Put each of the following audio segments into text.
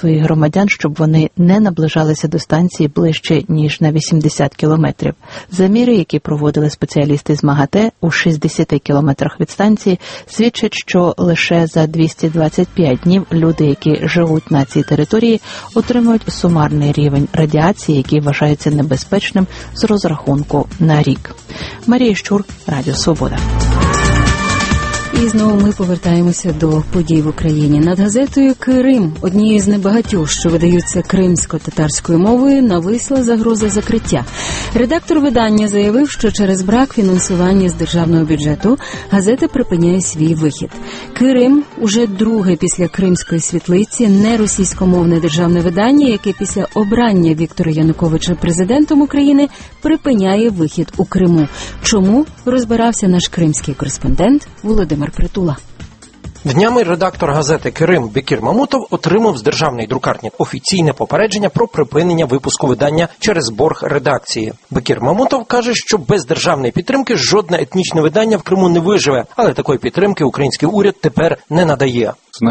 своїх громадян, щоб вони не наближалися до станції ближче, ніж на 80 кілометрів. Заміри, які проводили спеціалісти з МАГАТЕ у 60 кілометрах від станції, свідчать, що лише за 225 днів люди, які живуть на цій території, отримують сумарний рівень радіації, який вважається небезпечним з розрахунку на рік. Марія Щур, Радіо Свобода. І знову ми повертаємося до подій в Україні. Над газетою «Крим», однією з небагатьох, що видаються кримсько-татарською мовою, нависла загроза закриття. Редактор видання заявив, що через брак фінансування з державного бюджету газета припиняє свій вихід. «Крим» – уже друге після «Кримської світлиці» неросійськомовне державне видання, яке після обрання Віктора Януковича президентом України припиняє вихід у Криму. Чому? Розбирався наш кримський кореспондент Володимир Притула. Днями редактор газети «Крим» Бекір Мамутов отримав з державної друкарні офіційне попередження про припинення випуску видання через борг редакції. Бекір Мамутов каже, що без державної підтримки жодне етнічне видання в Криму не виживе, але такої підтримки український уряд тепер не надає.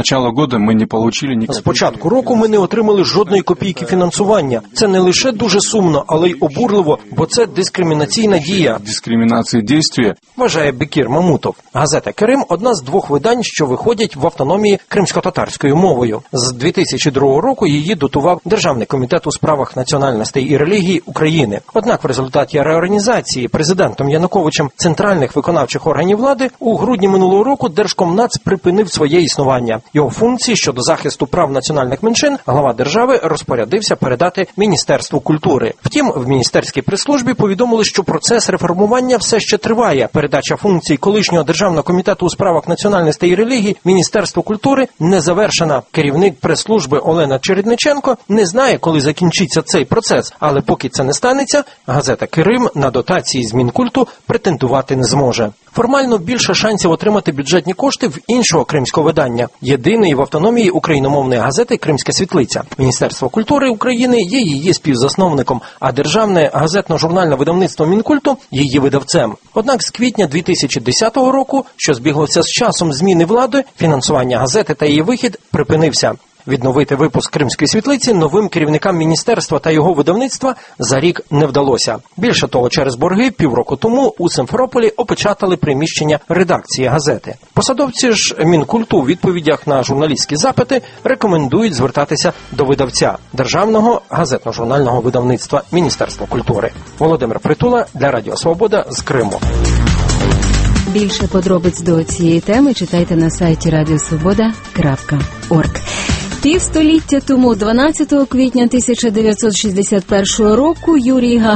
З початку року ми не отримали жодної копійки фінансування. Це не лише дуже сумно, але й обурливо, бо це дискримінаційна дія. Вважає Бекір Мамутов. Газета «Крим» – одна з двох видань, що виходять в автономії кримсько-татарською мовою. З 2002 року її дотував Державний комітет у справах національностей і релігій України. Однак в результаті реорганізації президентом Януковичем центральних виконавчих органів влади у грудні минулого року Держкомнац припинив своє існування. Його функції щодо захисту прав національних меншин глава держави розпорядився передати Міністерству культури. Втім, в міністерській прес-службі повідомили, що процес реформування все ще триває. Передача функцій колишнього Державного комітету у справах національностей і релігій Міністерству культури не завершена. Керівник прес-служби Олена Чередниченко не знає, коли закінчиться цей процес, але поки це не станеться, газета «Крим» на дотації з Мінкульту претендувати не зможе. Формально більше шансів отримати бюджетні кошти в іншого кримського видання. Єдиний в автономії україномовної газети «Кримська світлиця». Міністерство культури України є її співзасновником, а Державне газетно-журнальне видавництво Мінкульту – її видавцем. Однак з квітня 2010 року, що збіглося з часом зміни влади, фінансування газети та її вихід припинився. Відновити випуск «Кримської світлиці» новим керівникам міністерства та його видавництва за рік не вдалося. Більше того, через борги півроку тому у Симферополі опечатали приміщення редакції газети. Посадовці ж Мінкульту у відповідях на журналістські запити рекомендують звертатися до видавця Державного газетно-журнального видавництва Міністерства культури. Володимир Притула для Радіо Свобода з Криму. Більше подробиць до цієї теми читайте на сайті radiosvoboda.org. Півстоліття тому, 12 квітня 1961 року, Юрій